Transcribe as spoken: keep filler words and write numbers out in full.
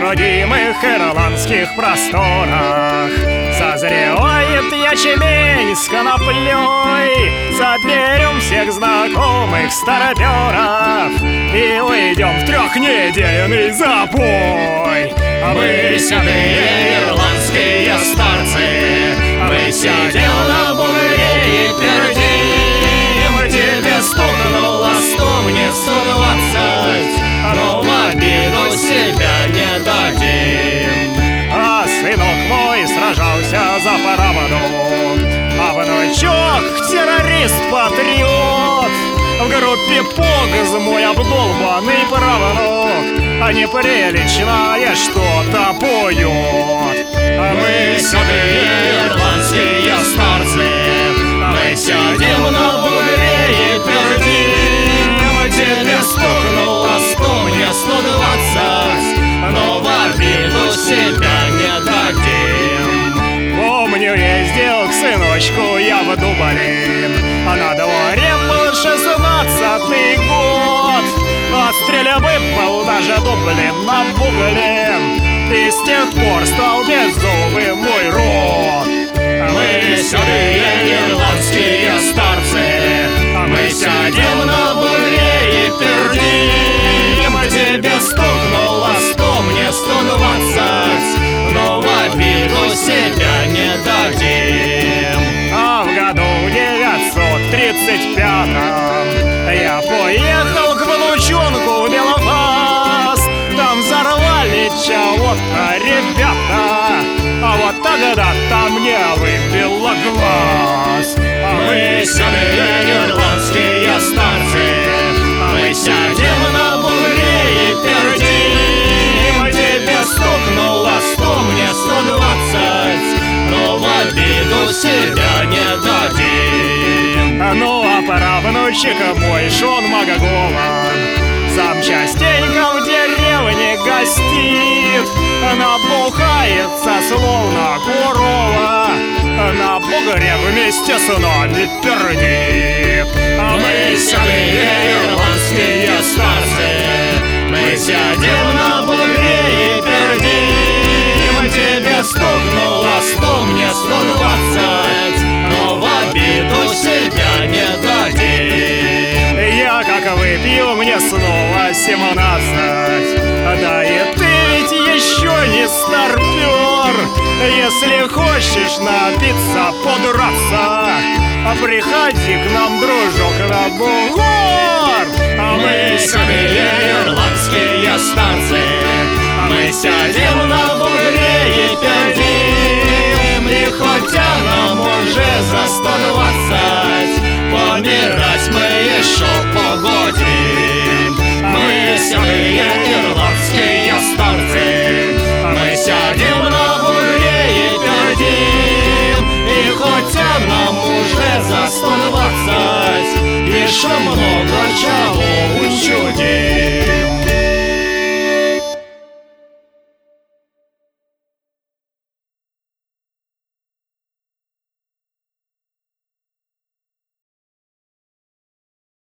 родимых ирландских просторах. Созревает ячмень с коноплей, соберем всех знакомых староперов и уйдем в трехнедельный запой. Мы седые ирландские старцы, мы сидим на бугре и пердим. Тебе стукнуло сто, мне сто двадцать, но в обиду себя не дадим. А сынок мой сражался за правду, а внучок террорист-патриот. В группе Погз мой обдолбанный правнук, а неприличное что-то поет. Мы седые ирландские старцы, мы сидим на бугре и пердим. Тебе стукнуло сто, мне сто двадцать, но в обиду себя не дадим. Помню, ездил к сыночку я в Дублин, а на дворе был шестнадцатый год. От стрельбы был даже Дублин на бугре, и с тех пор стал беззубый мой рот. Мы седые ирландские старцы, мы сидим на бугре и пердим. Тебе стукнуло сто, мне сто двадцать, но в обиду себя не дадим. А в году девятьсот тридцать пятом я поехал к внучонку в Белфаст. Там взорвали чего-то ребята, а вот тогда-то мне выбило глаз. Мы седые ирландские старцы, мы сидим на бугре и пердим. Тебе стукнуло сто, мне сто двадцать, но в обиду себя не дадим. Ну а правнучек мой Шон Магагован сам частенько в деревне гостит, напухается словно корова, на бугре вместе с нами пердит. Мы седые ирландские старцы, мы сидим на бугре и пердим. Тебе стукнуло сто, мне сто двадцать, но в обиду себя не дадим. Я как выпью, мне снова семнадцать, да и ты ведь еще не старпер. Если хочешь напиться, подраться, приходи к нам, дружок, на бугор. Мы седые ирландские старцы, мы сидим на бугре и пердим. И хотя нам уже за сто двадцать, помирать мы еще погодим. Мы седые ирландские старцы, мы сидим на бугре и пердим. И хотя нам уже за сто двадцать, еще много